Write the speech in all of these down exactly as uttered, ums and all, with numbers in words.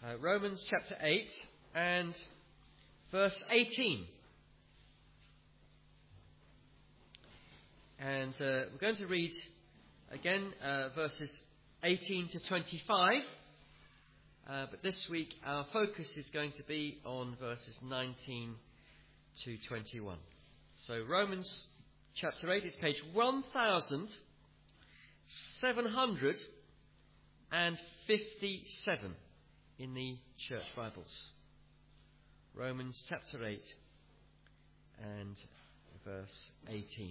Uh, Romans chapter eight and verse eighteen. And uh, we're going to read again uh, verses eighteen to twenty-five. Uh, but this week our focus is going to be on verses nineteen to twenty-one. So Romans chapter eight is page one thousand seven hundred fifty-seven in the Church Bibles. Romans chapter eight and verse eighteen.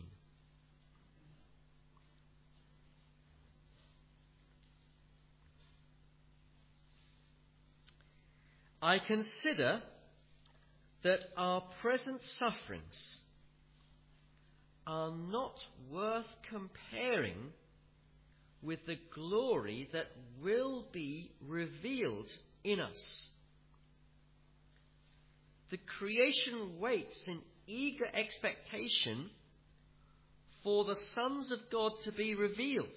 I consider that our present sufferings are not worth comparing with the glory that will be revealed in us. The creation waits in eager expectation for the sons of God to be revealed.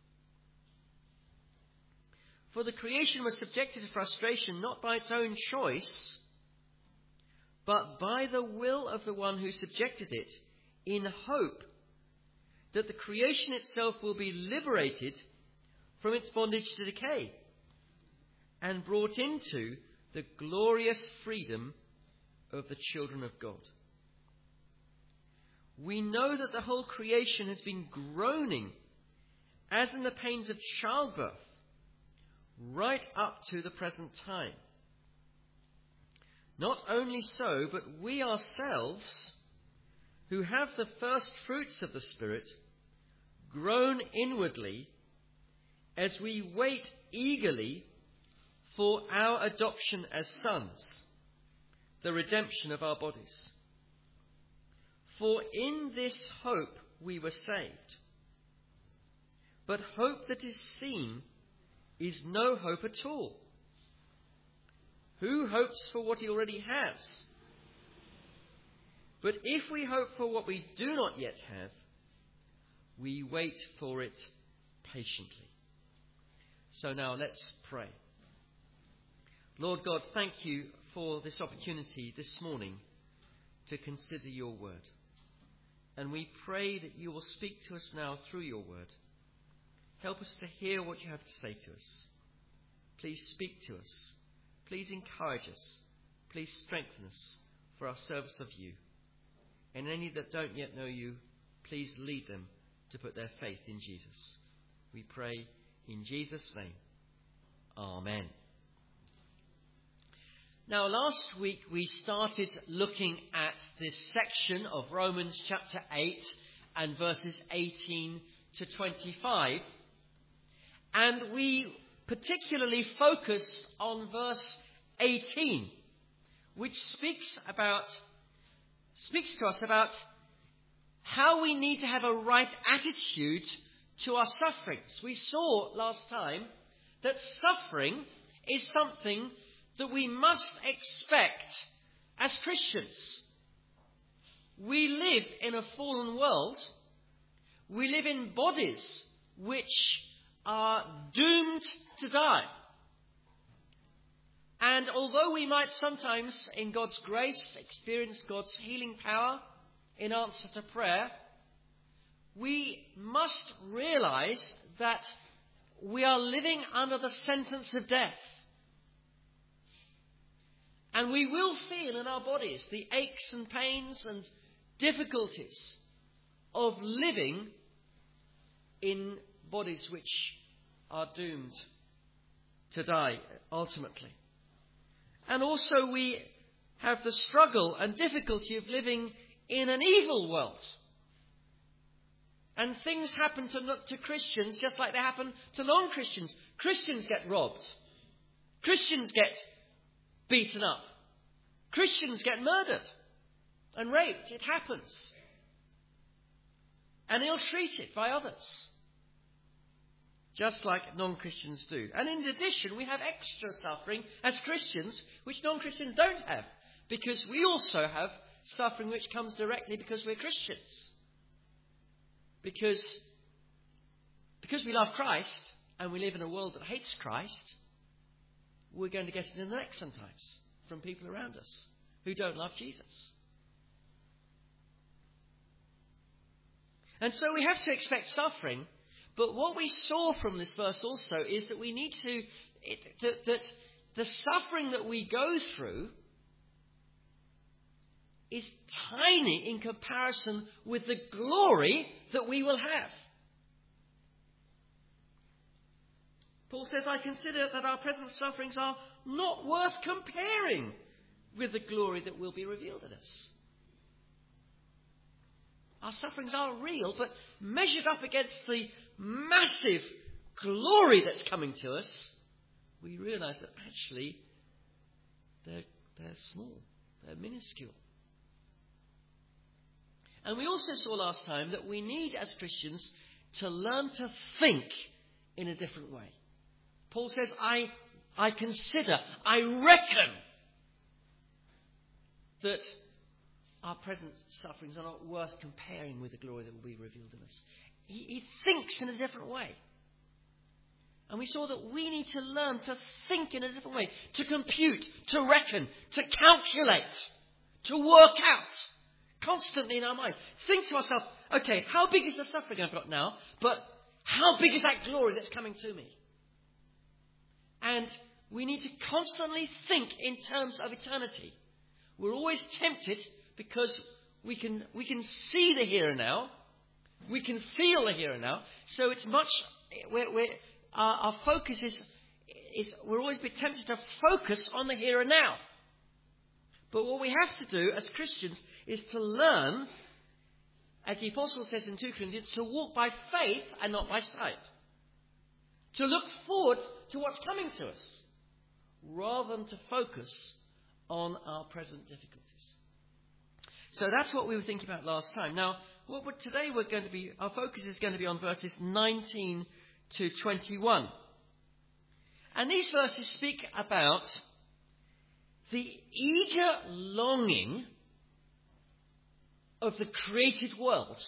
For the creation was subjected to frustration not by its own choice, but by the will of the one who subjected it, in hope that the creation itself will be liberated from its bondage to decay and brought into the glorious freedom of the children of God. We know that the whole creation has been groaning as in the pains of childbirth right up to the present time. Not only so, but we ourselves, who have the first fruits of the Spirit, groan inwardly as we wait eagerly for our adoption as sons, the redemption of our bodies. For in this hope we were saved. But hope that is seen is no hope at all. Who hopes for what he already has? But if we hope for what we do not yet have, we wait for it patiently. So now let's pray. Lord God, thank you for this opportunity this morning to consider your word. And we pray that you will speak to us now through your word. Help us to hear what you have to say to us. Please speak to us. Please encourage us. Please strengthen us for our service of you. And any that don't yet know you, please lead them to put their faith in Jesus. We pray in Jesus' name. Amen. Now, last week we started looking at this section of Romans chapter eight and verses eighteen to twenty-five. And we particularly focused on verse eighteen, which speaks about speaks to us about how we need to have a right attitude to our sufferings. We saw last time that suffering is something that we must expect as Christians. We live in a fallen world. We live in bodies which are doomed to die. And although we might sometimes, in God's grace, experience God's healing power in answer to prayer, we must realize that we are living under the sentence of death. And we will feel in our bodies the aches and pains and difficulties of living in bodies which are doomed to die ultimately. And also we have the struggle and difficulty of living in an evil world. And things happen to, to Christians just like they happen to non-Christians. Christians get robbed. Christians get beaten up. Christians get murdered and raped. It happens. And ill-treated by others. Just like non-Christians do. And in addition, we have extra suffering as Christians, which non-Christians don't have. Because we also have suffering which comes directly because we're Christians. Because, because we love Christ, and we live in a world that hates Christ, we're going to get it in the neck sometimes from people around us who don't love Jesus. And so we have to expect suffering. But what we saw from this verse also is that we need to, it, that, that the suffering that we go through is tiny in comparison with the glory that we will have. Paul says, I consider that our present sufferings are not worth comparing with the glory that will be revealed in us. Our sufferings are real, but measured up against the massive glory that's coming to us, we realize that actually they're, they're small, they're minuscule. And we also saw last time that we need, as Christians, to learn to think in a different way. Paul says, I, I consider, I reckon that our present sufferings are not worth comparing with the glory that will be revealed in us. He, he thinks in a different way. And we saw that we need to learn to think in a different way, to compute, to reckon, to calculate, to work out constantly in our mind. Think to ourselves, okay, how big is the suffering I've got now? But how big is that glory that's coming to me? And we need to constantly think in terms of eternity. We're always tempted because we can we can see the here and now. We can feel the here and now. So it's much, we're, we're, our, our focus is, is, we're always be tempted to focus on the here and now. But what we have to do as Christians is to learn, as the Apostle says in Second Corinthians, to walk by faith and not by sight. To look forward to what's coming to us, rather than to focus on our present difficulties. So that's what we were thinking about last time. Now, what we're, today we're going to be, our focus is going to be on verses nineteen to twenty-one. And these verses speak about the eager longing of the created world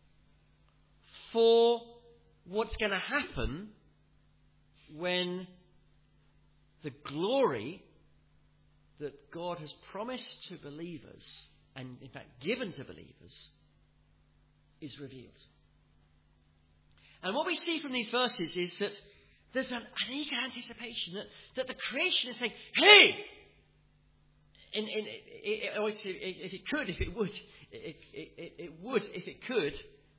for what's going to happen when the glory that God has promised to believers, and in fact given to believers, is revealed. And what we see from these verses is that there's an, an eager anticipation that, that the creation is saying, hey! In, in, it, it, if it could, if it would, it, it, it would, if it could,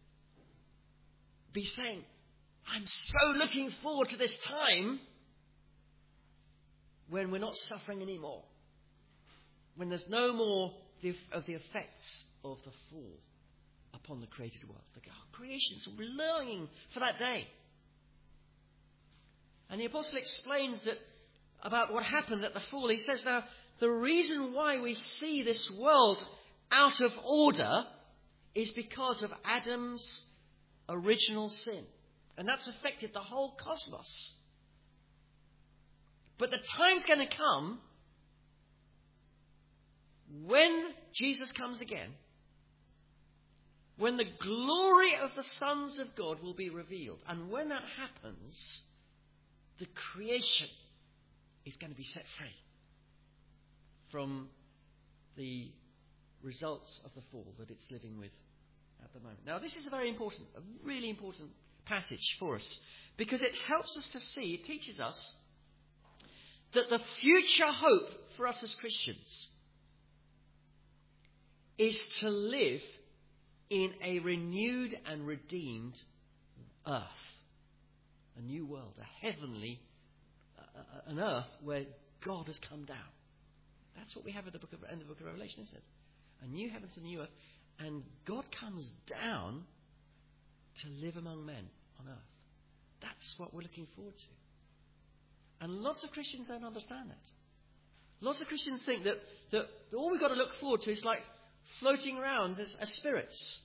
be saying, I'm so looking forward to this time when we're not suffering anymore. When there's no more of the effects of the fall upon the created world. The creation is longing for that day. And the apostle explains that about what happened at the fall. He says, now, the reason why we see this world out of order is because of Adam's original sin. And that's affected the whole cosmos. But the time's going to come when Jesus comes again, when the glory of the sons of God will be revealed. And when that happens, the creation is going to be set free from the results of the fall that it's living with at the moment. Now, this is a very important, a really important passage for us, because it helps us to see, it teaches us that the future hope for us as Christians is to live in a renewed and redeemed earth, a new world, a heavenly, uh, an earth where God has come down. That's what we have at the book of, in the book of Revelation, isn't it? A new heavens and a new earth, and God comes down to live among men on earth. That's what we're looking forward to. And lots of Christians don't understand that. Lots of Christians think that, that all we've got to look forward to is like floating around as, as spirits.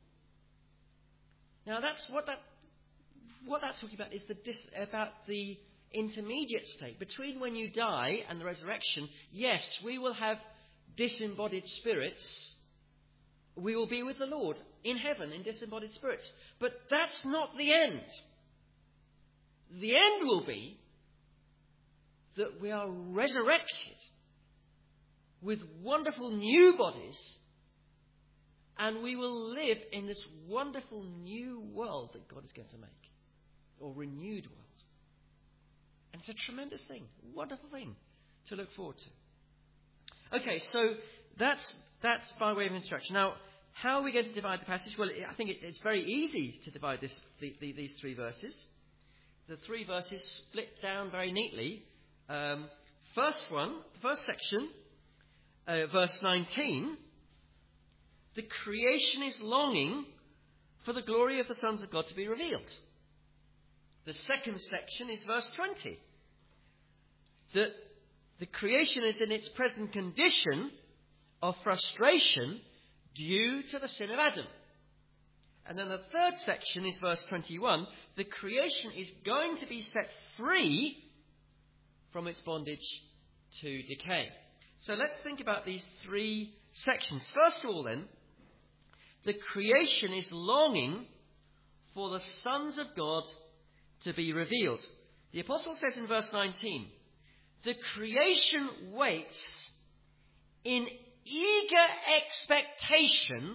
Now, that's what that what that's talking about is the dis, about the intermediate state between when you die and the resurrection. Yes, we will have disembodied spirits. We will be with the Lord in heaven in disembodied spirits. But that's not the end. The end will be that we are resurrected with wonderful new bodies, and we will live in this wonderful new world that God is going to make, or renewed world. And it's a tremendous thing, wonderful thing to look forward to. Okay, so that's that's by way of introduction. Now, how are we going to divide the passage? Well, I think it, it's very easy to divide this, the, the, these three verses. The three verses split down very neatly. Um, first one, the first section, uh, verse nineteen. The creation is longing for the glory of the sons of God to be revealed. The second section is verse twenty. That the creation is in its present condition of frustration due to the sin of Adam. And then the third section is verse twenty-one. The creation is going to be set free from its bondage to decay. So let's think about these three sections. First of all then, the creation is longing for the sons of God to be revealed. The apostle says in verse nineteen, the creation waits in eager expectation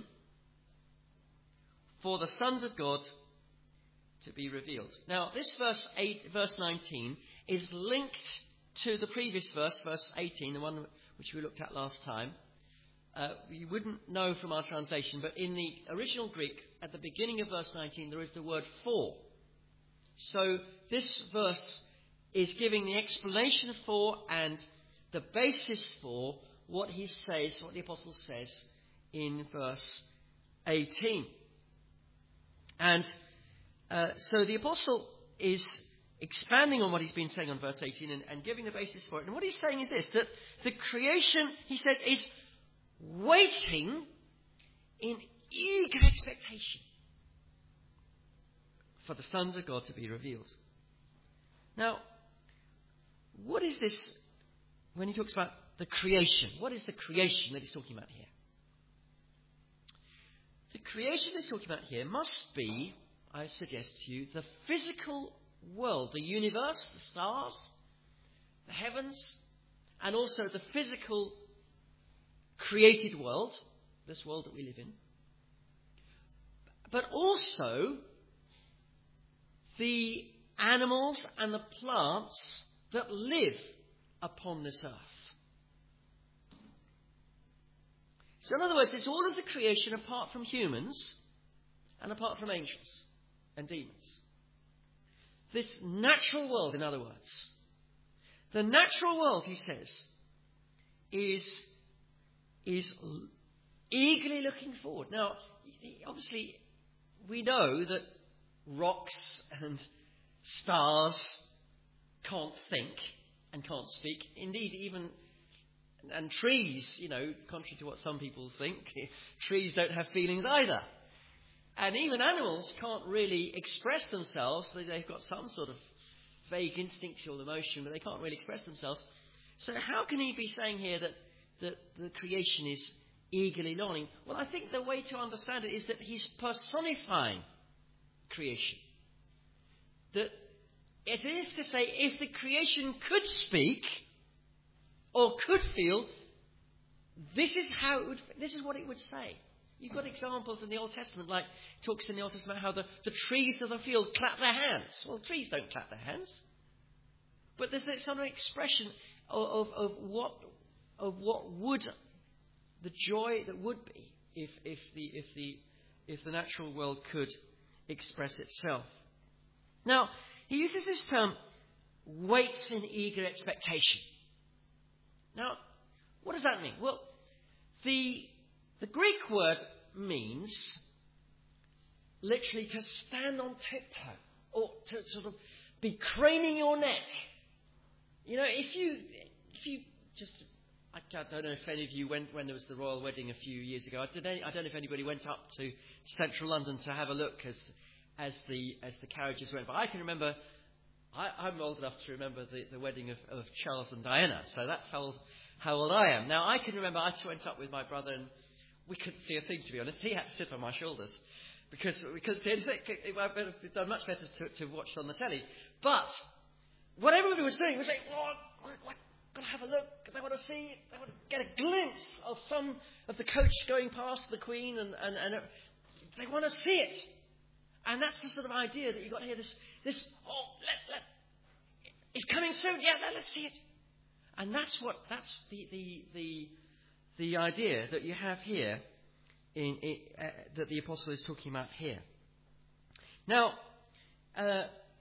for the sons of God to be revealed. Now, this verse eight, verse nineteen is linked to the previous verse, verse eighteen, the one which we looked at last time. Uh, you wouldn't know from our translation, but in the original Greek, at the beginning of verse nineteen, there is the word for. So this verse is giving the explanation for and the basis for what he says, what the apostle says in verse eighteen. And uh, so the apostle is expanding on what he's been saying on verse eighteen and, and giving the basis for it. And what he's saying is this, that the creation, he says, is waiting in eager expectation for the sons of God to be revealed. Now, what is this when he talks about the creation? What is the creation that he's talking about here? The creation he's talking about here must be, I suggest to you, the physical world, the universe, the stars, the heavens, and also the physical created world, this world that we live in, but also the animals and the plants that live upon this earth. So in other words, it's all of the creation apart from humans and apart from angels and demons. This natural world, in other words. The natural world, he says, is, is eagerly looking forward. Now, obviously, we know that rocks and stars can't think and can't speak. Indeed, even and trees, you know, contrary to what some people think, trees don't have feelings either. And even animals can't really express themselves. They've got some sort of vague instinctual emotion, but they can't really express themselves. So how can he be saying here that, that the creation is eagerly longing? Well, I think the way to understand it is that he's personifying creation. That, as if to say, if the creation could speak or could feel, this is how it would, this is what it would say. You've got examples in the Old Testament, like it talks in the Old Testament how the, the trees of the field clap their hands. Well, trees don't clap their hands. But there's this sort of expression of, of, of what of what would the joy that would be if if the if the if the natural world could express itself. Now, he uses this term, waits in eager expectation. Now, what does that mean? Well, the the Greek word means literally to stand on tiptoe or to sort of be craning your neck. You know, if you if you just, I don't know if any of you went when there was the royal wedding a few years ago. I don't, I don't know if anybody went up to central London to have a look as as the as the carriages went. But I can remember, I, I'm old enough to remember the, the wedding of, of Charles and Diana. So that's how how old I am. Now I can remember I went up with my brother and we couldn't see a thing, to be honest. He had to sit on my shoulders because we couldn't see anything. It would have been done much better to, to watch on the telly. But what everybody was doing was saying, oh, I've got to have a look. They want to see, they want to get a glimpse of some of the coach going past the Queen, and, and, and they want to see it. And that's the sort of idea that you've got here, this, this oh, let, let, it's coming soon, yeah, let, let's see it. And that's what, that's the, the, the, the idea that you have here, in, in uh, that the apostle is talking about here. Now, uh,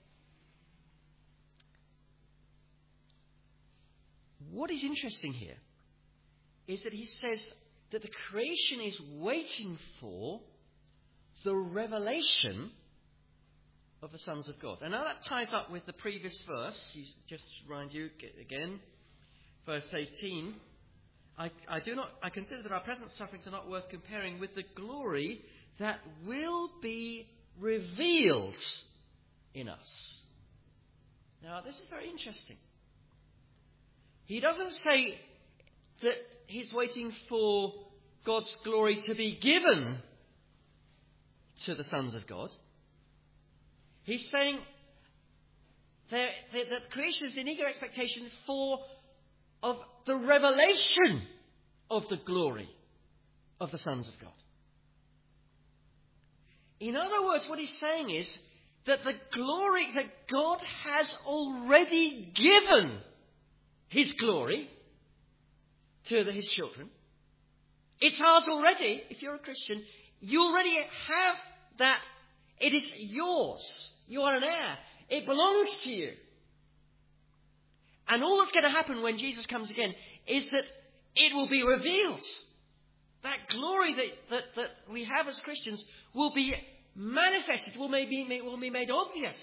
what is interesting here is that he says that the creation is waiting for the revelation of the sons of God. And now that ties up with the previous verse. You, just to remind you again, verse eighteen. I, I do not. I consider that our present sufferings are not worth comparing with the glory that will be revealed in us. Now, this is very interesting. He doesn't say that he's waiting for God's glory to be given to the sons of God. He's saying that, that creation is in eager expectation for of the revelation of the glory of the sons of God. In other words, what he's saying is that the glory that God has already given his glory to the, his children. It's ours already. If you're a Christian, you already have that. It is yours. You are an heir. It belongs to you. And all that's going to happen when Jesus comes again is that it will be revealed. That glory that, that, that we have as Christians will be manifested, will, may be, will be made obvious.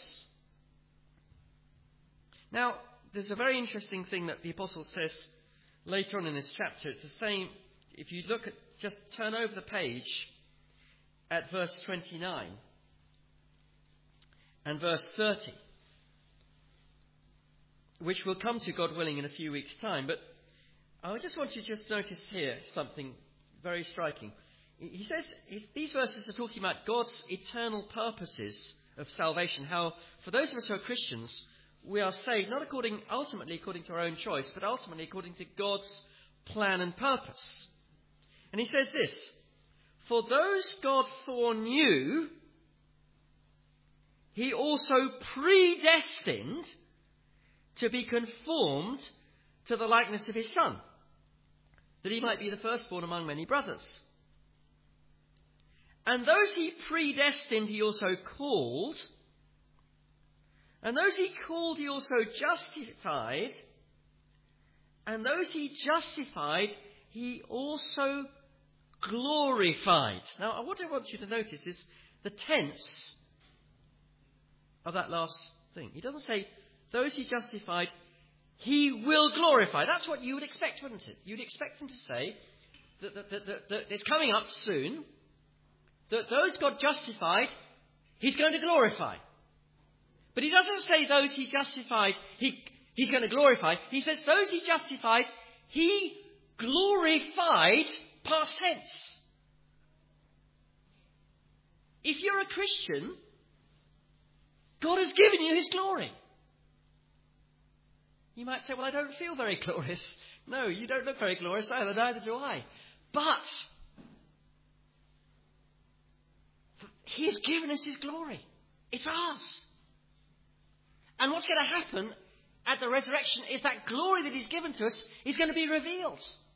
Now, there's a very interesting thing that the apostle says later on in this chapter. It's the same. If you look at, just turn over the page at verse twenty-nine and verse thirty, which we'll come to, God willing, in a few weeks' time. But I just want you to just notice here something very striking. He says these verses are talking about God's eternal purposes of salvation. How, for those of us who are Christians, we are saved not according, ultimately according to our own choice, but ultimately according to God's plan and purpose. And he says this: for those God foreknew, he also predestined to be conformed to the likeness of his Son, that he might be the firstborn among many brothers. And those he predestined, he also called. And those he called, he also justified. And those he justified, he also glorified. Now, what I want you to notice is the tense of that last thing. He doesn't say, those he justified, he will glorify. That's what you would expect, wouldn't it? You'd expect him to say that, that, that, that, that it's coming up soon, that those God justified, he's going to glorify. But he doesn't say those he justified, he, he's going to glorify. He says those he justified, he glorified, past tense. If you're a Christian, God has given you his glory. You might say, well, I don't feel very glorious. No, you don't look very glorious either, neither do I. But he has given us his glory. It's ours. And what's going to happen at the resurrection is that glory that he's given to us is going to be revealed.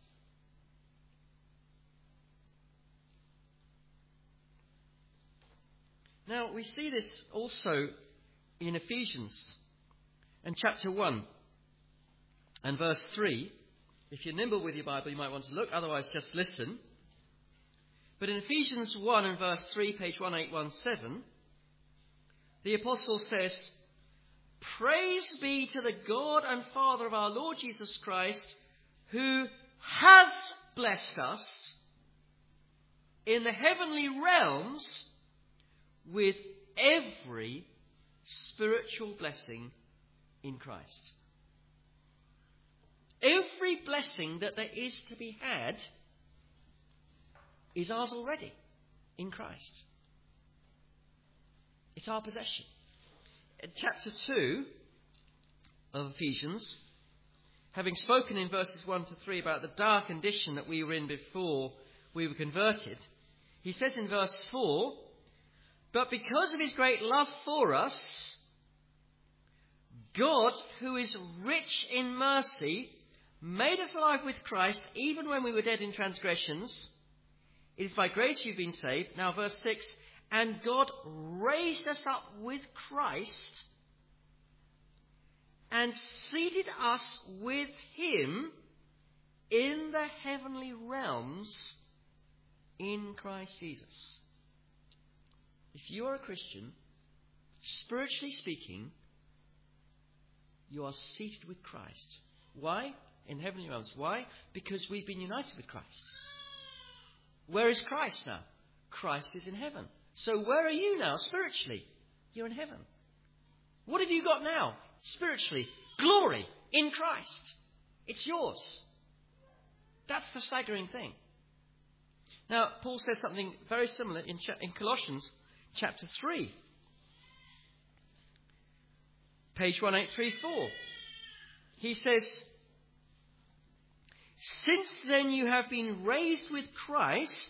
Now, we see this also in Ephesians and chapter one and verse three. If you're nimble with your Bible, you might want to look. Otherwise, just listen. But in Ephesians one and verse three, page eighteen seventeen, the apostle says, praise be to the God and Father of our Lord Jesus Christ, who has blessed us in the heavenly realms with every spiritual blessing in Christ. Every blessing that there is to be had is ours already in Christ. It's our possession. In chapter two of Ephesians, having spoken in verses one to three about the dark condition that we were in before we were converted, he says in verse four, "But because of his great love for us, God, who is rich in mercy, made us alive with Christ even when we were dead in transgressions. It is by grace you've been saved." Now verse six, "And God raised us up with Christ and seated us with him in the heavenly realms in Christ Jesus." If you are a Christian, spiritually speaking, you are seated with Christ. Why? In heavenly realms. Why? Because we've been united with Christ. Where is Christ now? Christ is in heaven. So where are you now spiritually? You're in heaven. What have you got now spiritually? Glory in Christ. It's yours. That's the staggering thing. Now, Paul says something very similar in, in Colossians chapter three. Page one eight three four. He says, "Since then you have been raised with Christ,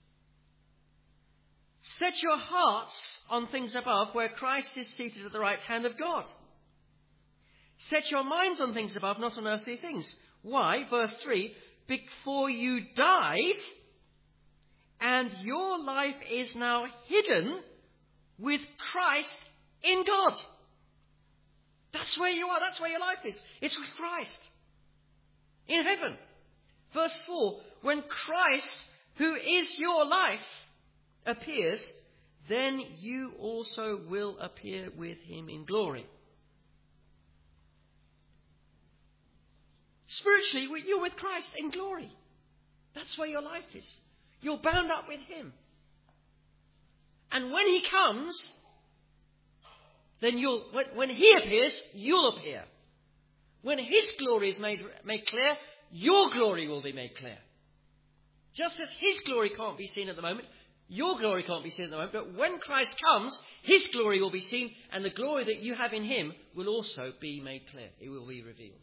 set your hearts on things above, where Christ is seated at the right hand of God. Set your minds on things above, not on earthly things." Why? Verse three, "Before you died, and your life is now hidden with Christ in God." That's where you are. That's where your life is. It's with Christ in heaven. Verse four, "When Christ, who is your life, appears, then you also will appear with him in glory." Spiritually, you're with Christ in glory. That's where your life is. You're bound up with him. And when he comes, then you'll, when, when he appears, you'll appear. When his glory is made, made clear, your glory will be made clear. Just as his glory can't be seen at the moment, your glory can't be seen at the moment, but when Christ comes, his glory will be seen, and the glory that you have in him will also be made clear. It will be revealed.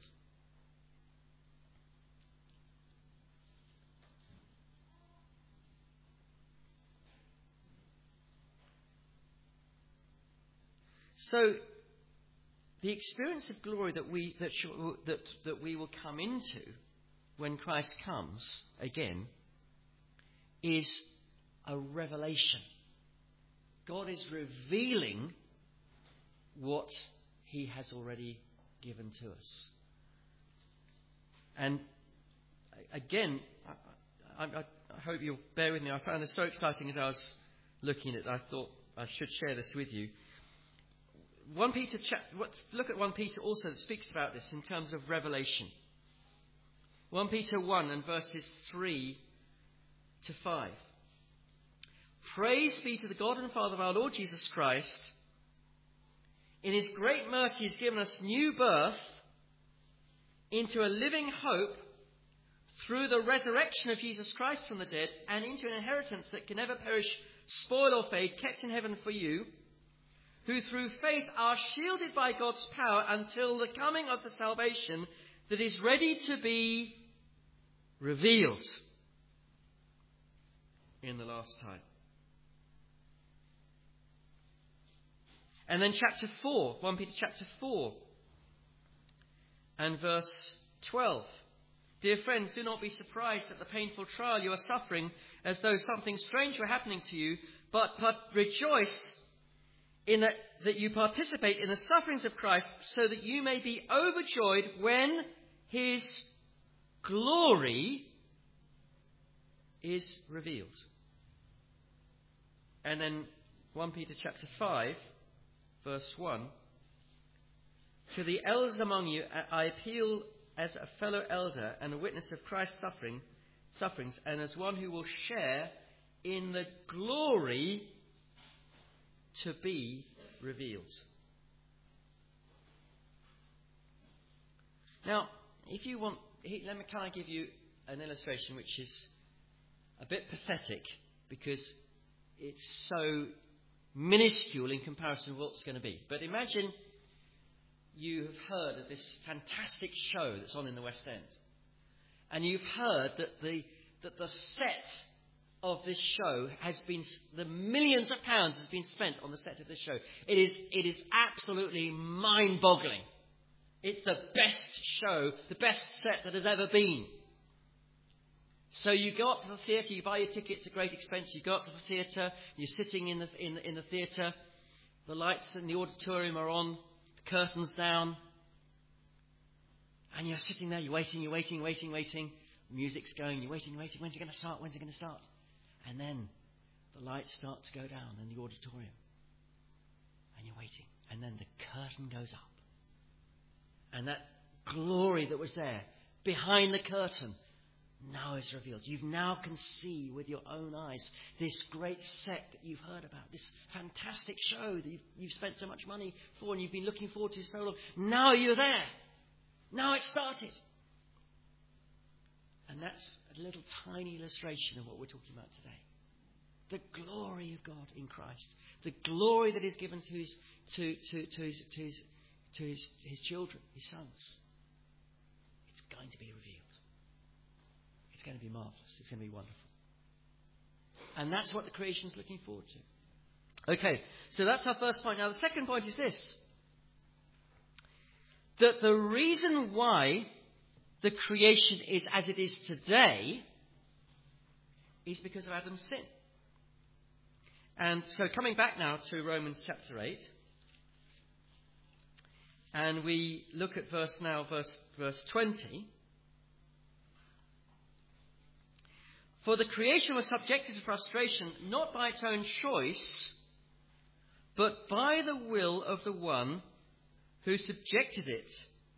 So, the experience of glory that we that, that that we will come into when Christ comes again is a revelation. God is revealing what he has already given to us. And again, I, I, I hope you'll bear with me. I found this so exciting as I was looking at it. I thought I should share this with you. First Peter, look at First Peter also that speaks about this in terms of revelation. First Peter one and verses three to five. "Praise be to the God and Father of our Lord Jesus Christ. In his great mercy he has given us new birth into a living hope through the resurrection of Jesus Christ from the dead, and into an inheritance that can never perish, spoil or fade, kept in heaven for you, who through faith are shielded by God's power until the coming of the salvation that is ready to be revealed in the last time." And then chapter four, First Peter chapter four and verse twelve. "Dear friends, do not be surprised at the painful trial you are suffering, as though something strange were happening to you, but, but rejoice in that, that you participate in the sufferings of Christ, so that you may be overjoyed when his glory is revealed." And then First Peter chapter five, verse one. "To the elders among you I appeal as a fellow elder and a witness of Christ's suffering, sufferings, and as one who will share in the glory to be revealed." Now, if you want, let me, can I give you an illustration which is a bit pathetic because it's so minuscule in comparison to what it's going to be. But imagine you have heard of this fantastic show that's on in the West End. And you've heard that the that the set of this show has been, the millions of pounds has been spent on the set of this show. It is it is absolutely mind-boggling. It's the best show, the best set that has ever been. So you go up to the theatre, you buy your tickets at great expense, you go up to the theatre, you're sitting in the in the, in the theatre, the lights in the auditorium are on, the curtains down, and you're sitting there, you're waiting, you're waiting, waiting, waiting, the music's going, you're waiting, waiting, when's it going to start, when's it going to start? And then the lights start to go down in the auditorium, and you're waiting, and then the curtain goes up, and that glory that was there behind the curtain now is revealed. You now can see with your own eyes this great set that you've heard about, this fantastic show that you've, you've spent so much money for and you've been looking forward to so long. Now you're there. Now it started. And that's a little tiny illustration of what we're talking about today. The glory of God in Christ. The glory that is given to his to to to his to his, to his, his children, his sons. It's going to be revealed. It's going to be marvellous. It's going to be wonderful. And that's what the creation is looking forward to. Okay, so that's our first point. Now the second point is this. That the reason why the creation is as it is today is because of Adam's sin. And so coming back now to Romans chapter eight, and we look at verse now, verse, verse twenty. For the creation was subjected to frustration, not by its own choice, but by the will of the one who subjected it.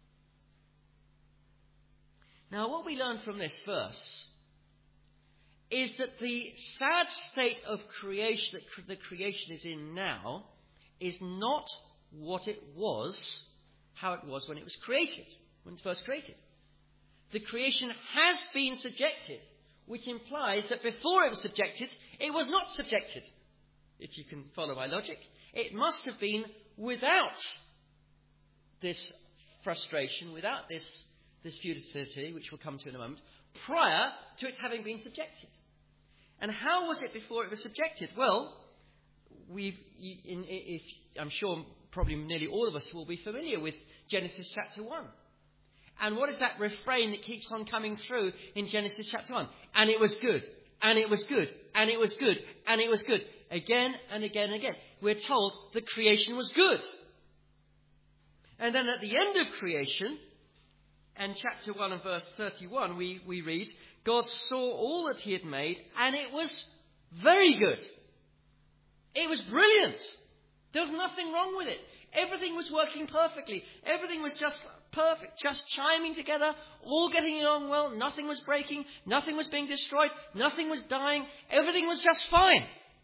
Now, what we learn from this verse is that the sad state of creation that the creation is in now is not what it was, how it was when it was created, when it was first created. The creation has been subjected, which implies that before it was subjected, it was not subjected. If you can follow my logic, it must have been without this frustration, without this, this futility, which we'll come to in a moment, prior to its having been subjected. And how was it before it was subjected? Well, we've, in, if, I'm sure probably nearly all of us will be familiar with Genesis chapter one. And what is that refrain that keeps on coming through in Genesis chapter one? And it was good, and it was good, and it was good, and it was good. Again and again and again. We're told the creation was good. And then at the end of creation, and chapter one and verse thirty-one, we, we read, God saw all that he had made, and it was very good. It was brilliant. There was nothing wrong with it. Everything was working perfectly. Everything was just perfect, just chiming together, all getting along well. Nothing was breaking. Nothing was being destroyed. Nothing was dying. Everything was just fine.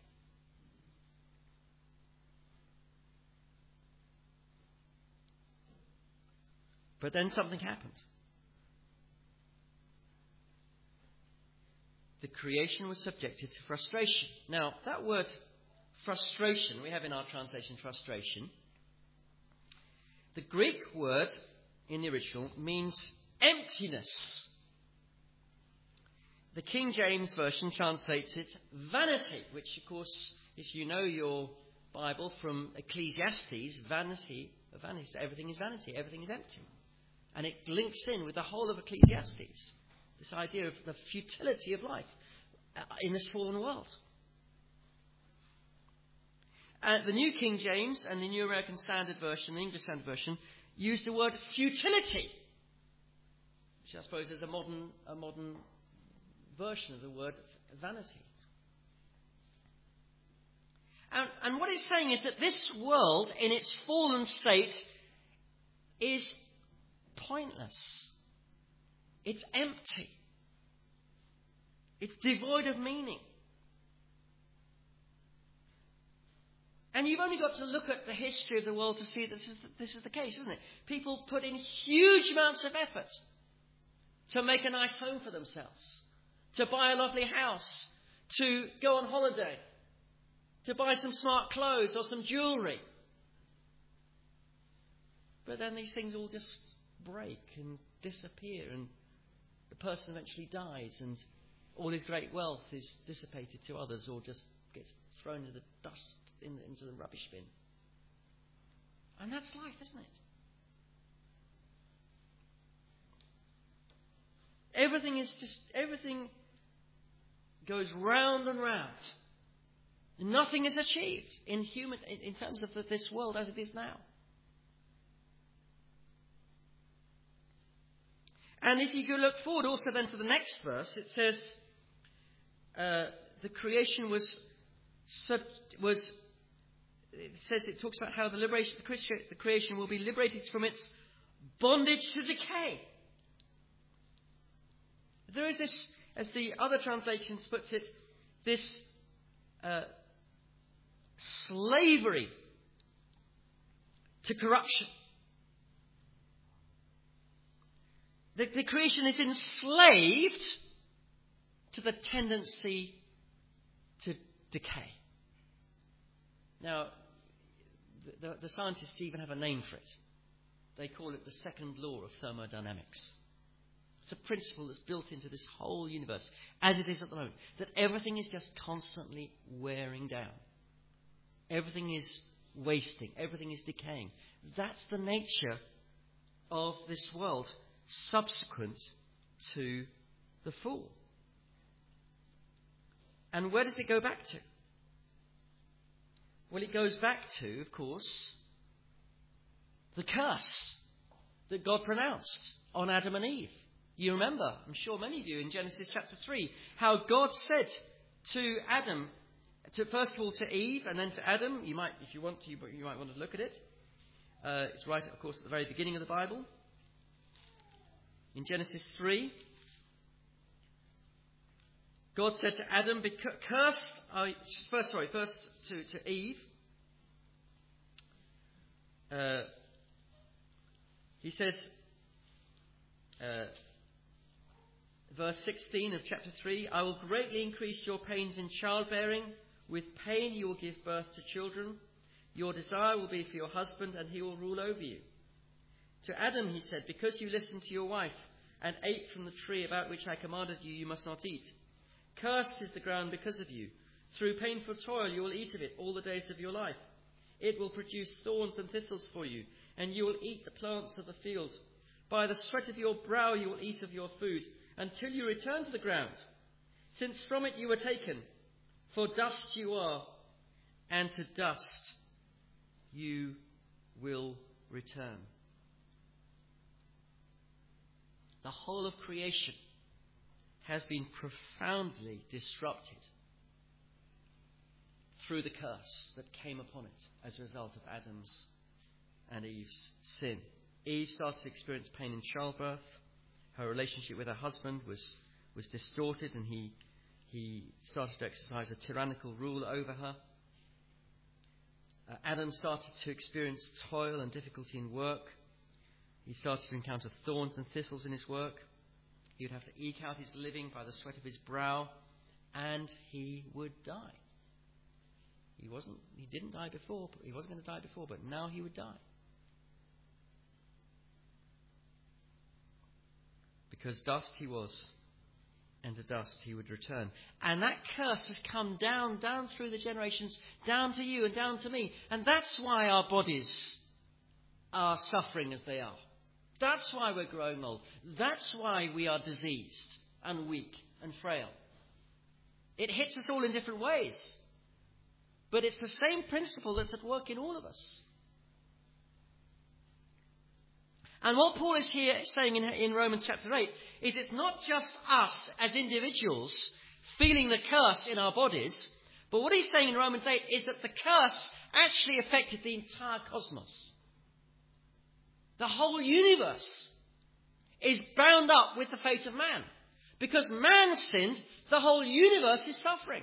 But then something happened. The creation was subjected to frustration. Now, that word frustration, we have in our translation frustration. The Greek word in the original means emptiness. The King James Version translates it vanity, which of course, if you know your Bible from Ecclesiastes, vanity, vanity, everything is vanity, everything is empty. And it links in with the whole of Ecclesiastes, this idea of the futility of life in this fallen world. Uh, the New King James and the New American Standard Version, the English Standard Version, use the word futility, which I suppose is a modern, a modern version of the word vanity. And, and what it's saying is that this world, in its fallen state, is pointless. It's empty. It's devoid of meaning. And you've only got to look at the history of the world to see that this is, this is the case, isn't it? People put in huge amounts of effort to make a nice home for themselves, to buy a lovely house, to go on holiday, to buy some smart clothes or some jewellery. But then these things all just break and disappear, and the person eventually dies, and all his great wealth is dissipated to others, or just gets thrown into the dust, in, into the rubbish bin. And that's life, isn't it? Everything is just, everything goes round and round. Nothing is achieved in human, in, in terms of this world as it is now. And if you go look forward also then to the next verse, it says, uh, the creation was, sub, was, it says, it talks about how the liberation, the, the creation will be liberated from its bondage to decay. There is this, as the other translations puts it, this uh, slavery to corruption. The, the creation is enslaved to the tendency to decay. Now, the, the, the scientists even have a name for it. They call it the second law of thermodynamics. It's a principle that's built into this whole universe, as it is at the moment, that everything is just constantly wearing down. Everything is wasting. Everything is decaying. That's the nature of this world subsequent to the fall. And where does it go back to? Well, it goes back to, of course, the curse that God pronounced on Adam and Eve. You remember, I'm sure many of you, in Genesis chapter three, how God said to Adam, to first of all to Eve and then to Adam. You might, if you want to, you might want to look at it. Uh, it's right, of course, at the very beginning of the Bible. In Genesis three, God said to Adam, "Cursed." Uh, first, sorry, first to, to Eve. Uh, he says, uh, verse sixteen of chapter three, "I will greatly increase your pains in childbearing. With pain you will give birth to children. Your desire will be for your husband, and he will rule over you." To Adam he said, "Because you listened to your wife and ate from the tree about which I commanded you, you must not eat. Cursed is the ground because of you. Through painful toil you will eat of it all the days of your life. It will produce thorns and thistles for you, and you will eat the plants of the field. By the sweat of your brow you will eat of your food, until you return to the ground, since from it you were taken. For dust you are, and to dust you will return." The whole of creation has been profoundly disrupted through the curse that came upon it as a result of Adam's and Eve's sin. Eve started to experience pain in childbirth. Her relationship with her husband was, was distorted, and he, he started to exercise a tyrannical rule over her. Uh, Adam started to experience toil and difficulty in work. He started to encounter thorns and thistles in his work. He would have to eke out his living by the sweat of his brow, and he would die. He wasn't, he didn't die before, he wasn't going to die before, but now he would die. Because dust he was, and to dust he would return. And that curse has come down, down through the generations, down to you and down to me. And that's why our bodies are suffering as they are. That's why we're growing old. That's why we are diseased and weak and frail. It hits us all in different ways. But it's the same principle that's at work in all of us. And what Paul is here saying in, in Romans chapter eight is it's not just us as individuals feeling the curse in our bodies, but what he's saying in Romans eight is that the curse actually affected the entire cosmos. The whole universe is bound up with the fate of man. Because man sinned, the whole universe is suffering.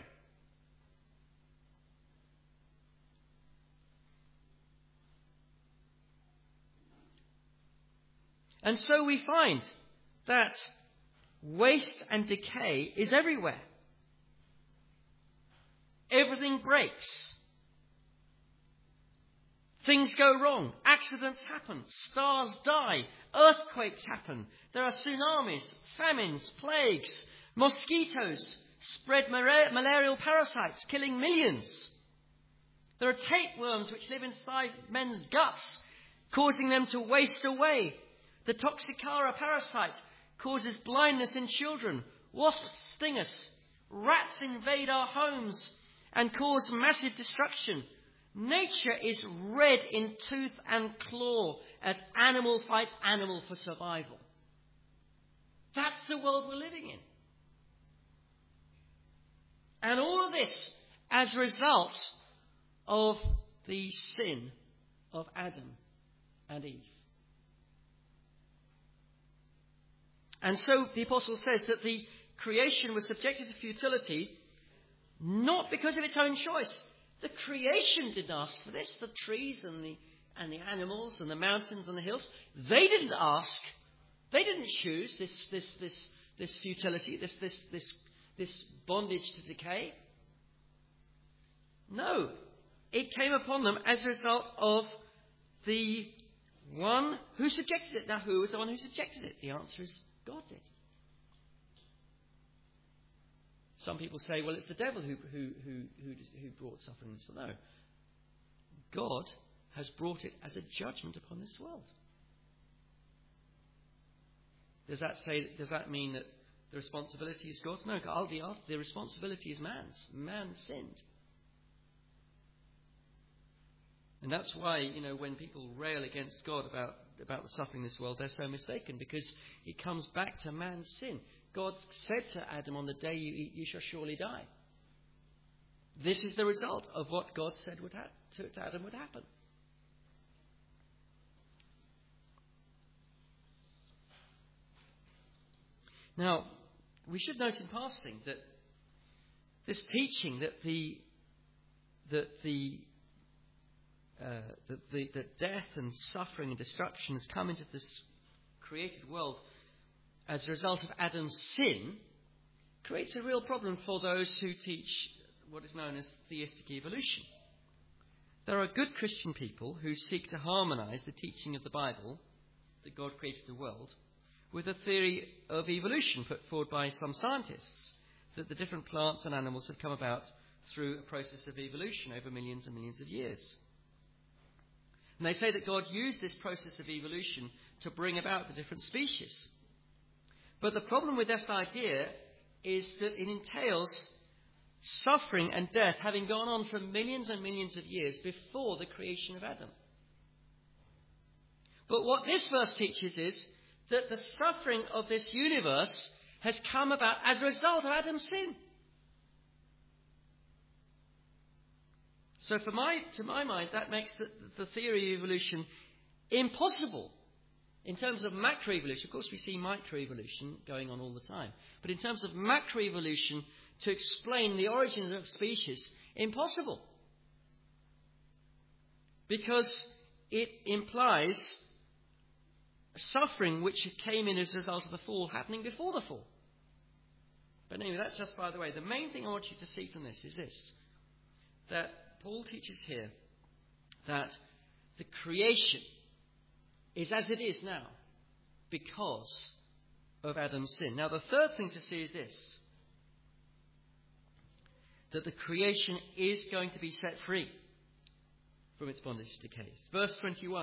And so we find that waste and decay is everywhere. Everything breaks. Things go wrong. Accidents happen. Stars die. Earthquakes happen. There are tsunamis, famines, plagues, mosquitoes spread mar- malarial parasites, killing millions. There are tapeworms which live inside men's guts, causing them to waste away. The Toxocara parasite causes blindness in children. Wasps sting us. Rats invade our homes and cause massive destruction. Nature is red in tooth and claw as animal fights animal for survival. That's the world we're living in. And all of this as a result of the sin of Adam and Eve. And so the apostle says that the creation was subjected to futility not because of its own choice. The creation didn't ask for this. The trees and the and the animals and the mountains and the hills, they didn't ask. They didn't choose this this this this futility, this this this this bondage to decay. No, it came upon them as a result of the one who subjected it. Now, who was the one who subjected it? The answer is God did. Some people say, well, it's the devil who who who who, who brought suffering. So no, God has brought it as a judgment upon this world. Does that say? Does that mean that the responsibility is God's? No, the the responsibility is man's. Man sinned, and that's why, you know, when people rail against God about about the suffering in this world, they're so mistaken, because it comes back to man's sin. God said to Adam, on the day you eat, you shall surely die. This is the result of what God said would ha- to, to Adam would happen. Now, we should note in passing that this teaching that the that the uh, that the that death and suffering and destruction has come into this created world as a result of Adam's sin creates a real problem for those who teach what is known as theistic evolution. There are good Christian people who seek to harmonize the teaching of the Bible, that God created the world, with a theory of evolution put forward by some scientists, that the different plants and animals have come about through a process of evolution over millions and millions of years. And they say that God used this process of evolution to bring about the different species. But the problem with this idea is that it entails suffering and death having gone on for millions and millions of years before the creation of Adam. But what this verse teaches is that the suffering of this universe has come about as a result of Adam's sin. So for my, to my mind, that makes the, the theory of evolution impossible. In terms of macroevolution, of course we see microevolution going on all the time. But in terms of macroevolution, to explain the origins of species, impossible. Because it implies suffering which came in as a result of the fall happening before the fall. But anyway, that's just by the way. The main thing I want you to see from this is this, that Paul teaches here that the creation is as it is now because of Adam's sin. Now, the third thing to see is this, that the creation is going to be set free from its bondage to decay. Verse twenty-one.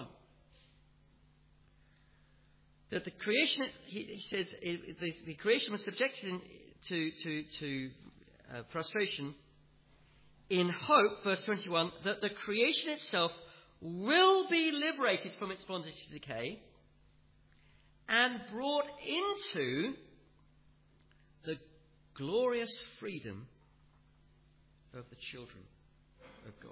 That the creation, he, he says, it, the, the creation was subjected in, to, to, to uh, frustration in hope, verse twenty-one, that the creation itself will be liberated from its bondage to decay and brought into the glorious freedom of the children of God.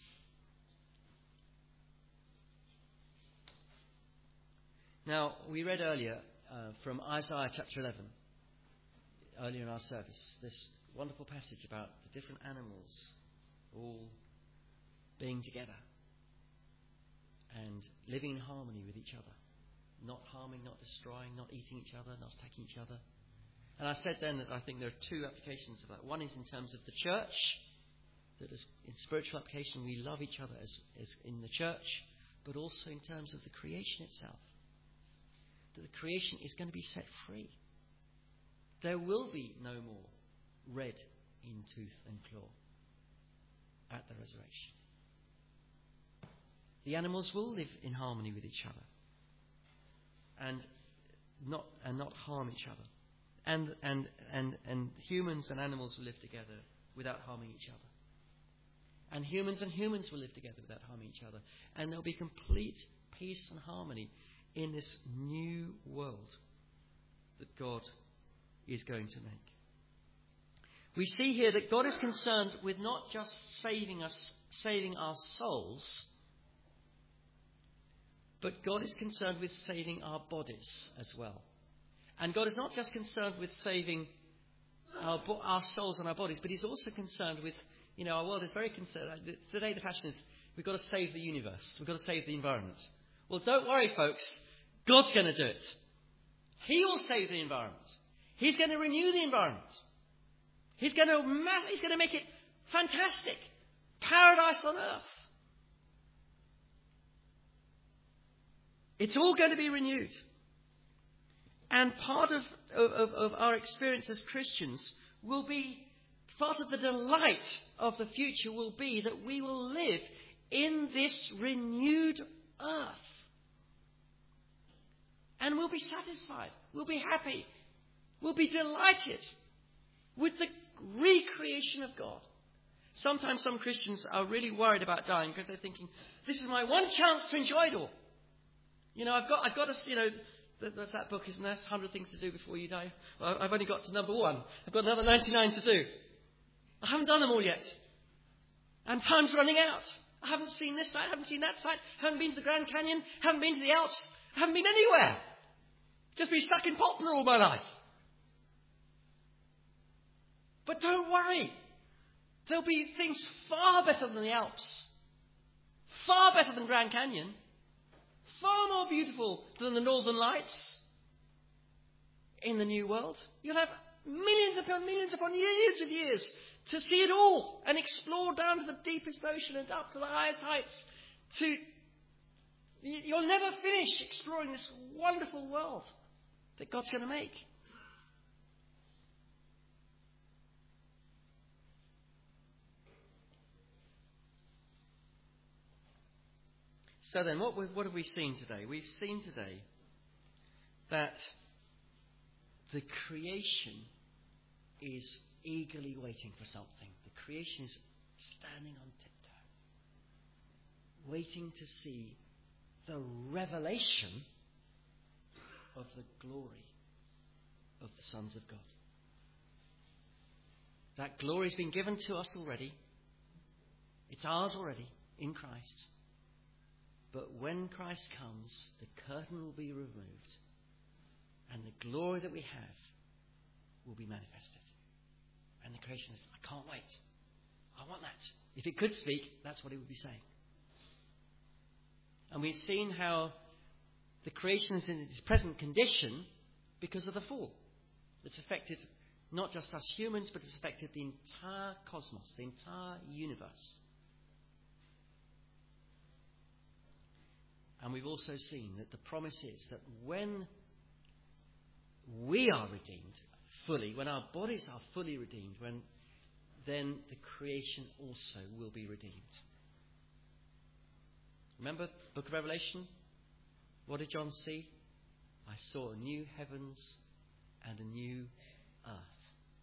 Now, we read earlier uh, from Isaiah chapter eleven, earlier in our service, this wonderful passage about the different animals all being together and living in harmony with each other, not harming, not destroying, not eating each other, not attacking each other. And I said then that I think there are two applications of that. One is in terms of the church, that as in spiritual application we love each other as, as in the church, but also in terms of the creation itself. That the creation is going to be set free. There will be no more red in tooth and claw at the resurrection. The animals will live in harmony with each other and not and not harm each other. And and and and humans and animals will live together without harming each other. And humans and humans will live together without harming each other. And there'll be complete peace and harmony in this new world that God is going to make. We see here that God is concerned with not just saving us, saving our souls, but God is concerned with saving our bodies as well. And God is not just concerned with saving our, our souls and our bodies, but he's also concerned with, you know, our world is very concerned. Today the fashion is we've got to save the universe. We've got to save the environment. Well, don't worry, folks. God's going to do it. He will save the environment. He's going to renew the environment. He's going to, he's going to make it fantastic. Paradise on earth. It's all going to be renewed. And part of, of, of our experience as Christians will be, part of the delight of the future will be that we will live in this renewed earth. And we'll be satisfied. We'll be happy. We'll be delighted with the recreation of God. Sometimes some Christians are really worried about dying because they're thinking, this is my one chance to enjoy it all. You know, I've got, I've got to, you know, there's that book, isn't there? one hundred Things to Do Before You Die. Well, I've only got to number one. I've got another ninety-nine to do. I haven't done them all yet. And time's running out. I haven't seen this side, haven't seen that side, haven't been to the Grand Canyon, haven't been to the Alps, haven't been anywhere. Just been stuck in Poplar all my life. But don't worry. There'll be things far better than the Alps. Far better than Grand Canyon. Far more beautiful than the Northern Lights in the new world. You'll have millions upon millions upon years of years to see it all and explore down to the deepest ocean and up to the highest heights. To You'll never finish exploring this wonderful world that God's going to make. So then, what, what have we seen today? We've seen today that the creation is eagerly waiting for something. The creation is standing on tiptoe, waiting to see the revelation of the glory of the sons of God. That glory has been given to us already. It's ours already in Christ. But when Christ comes, the curtain will be removed and the glory that we have will be manifested. And the creation says, I can't wait. I want that. If it could speak, that's what it would be saying. And we've seen how the creation is in its present condition because of the fall. It's affected not just us humans, but it's affected the entire cosmos, the entire universe. And we've also seen that the promise is that when we are redeemed fully, when our bodies are fully redeemed, when then the creation also will be redeemed. Remember book of Revelation? What did John see? I saw a new heavens and a new earth.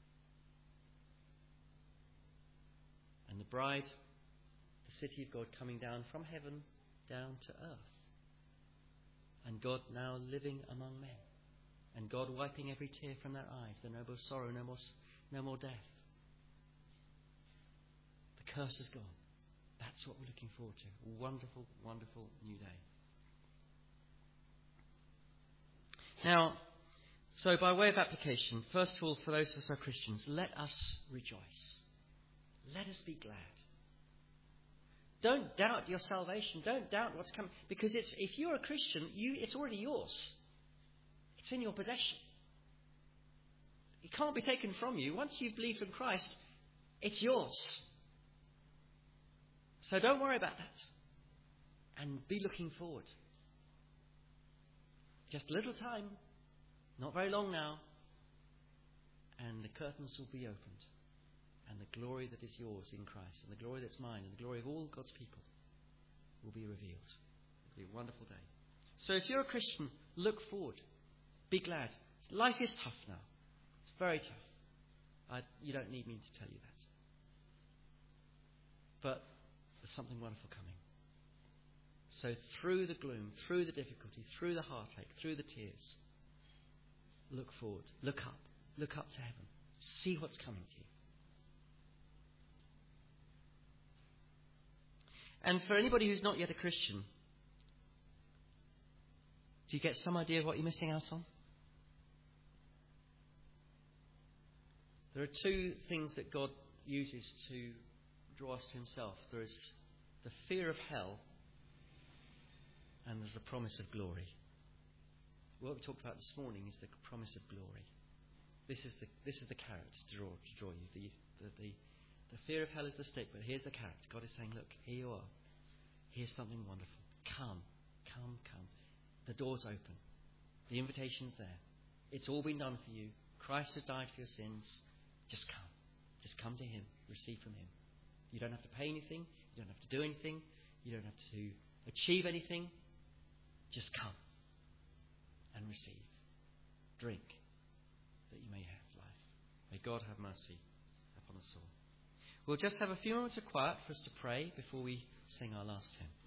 And the bride, the city of God, coming down from heaven down to earth. And God now living among men. And God wiping every tear from their eyes. There no more sorrow, no more, no more death. The curse is gone. That's what we're looking forward to. A wonderful, wonderful new day. Now, so by way of application, first of all, for those of us who are Christians, let us rejoice. Let us be glad. Don't doubt your salvation. Don't doubt what's coming. Because it's, if you're a Christian, you, it's already yours. It's in your possession. It can't be taken from you. Once you've believed in Christ, it's yours. So don't worry about that. And be looking forward. Just a little time, not very long now, and the curtains will be opened. And the glory that is yours in Christ, and the glory that's mine, and the glory of all God's people will be revealed. It'll be a wonderful day. So if you're a Christian, look forward. Be glad. Life is tough now. It's very tough. I, you don't need me to tell you that. But there's something wonderful coming. So through the gloom, through the difficulty, through the heartache, through the tears, look forward. Look up. Look up to heaven. See what's coming to you. And for anybody who's not yet a Christian, do you get some idea of what you're missing out on? There are two things that God uses to draw us to himself. There is the fear of hell, and there's the promise of glory. What we talked about this morning is the promise of glory. This is the this is the carrot to draw to draw you. The the, the The fear of hell is the stick, but here's the carrot. God is saying, look, here you are. Here's something wonderful. Come, come, come. The door's open. The invitation's there. It's all been done for you. Christ has died for your sins. Just come. Just come to him. Receive from him. You don't have to pay anything. You don't have to do anything. You don't have to achieve anything. Just come and receive. Drink, that you may have life. May God have mercy upon us all. We'll just have a few moments of quiet for us to pray before we sing our last hymn.